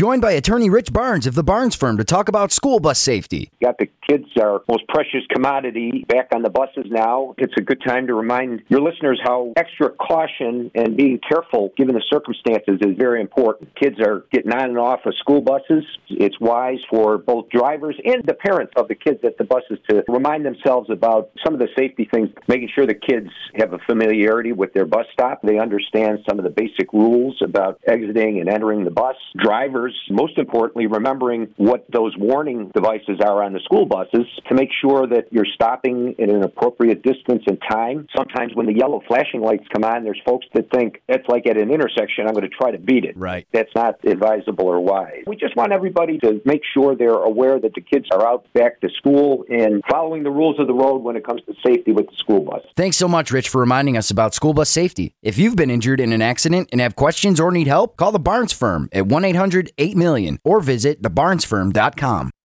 Joined by attorney Rich Barnes of the Barnes Firm to talk about school bus safety. Got the kids, our most precious commodity, back on the buses now. It's a good time to remind your listeners how extra caution and being careful, given the circumstances, is very important. Kids are getting on and off of school buses. It's wise for both drivers and the parents of the kids at the buses to remind themselves about some of the safety things, making sure the kids have a familiarity with their bus stop. They understand some of the basic rules about exiting and entering the bus. Drivers, most importantly, remembering what those warning devices are on the school buses to make sure that you're stopping at an appropriate distance and time. Sometimes when the yellow flashing lights come on, there's folks that think it's like at an intersection, I'm going to try to beat it. Right. That's not advisable or wise. We just want everybody to make sure they're aware that the kids are out back to school and following the rules of the road when it comes to safety with the school bus. Thanks so much, Rich, for reminding us about school bus safety. If you've been injured in an accident and have questions or need help, call the Barnes Firm at 1-800-8-million or visit thebarnesfirm.com.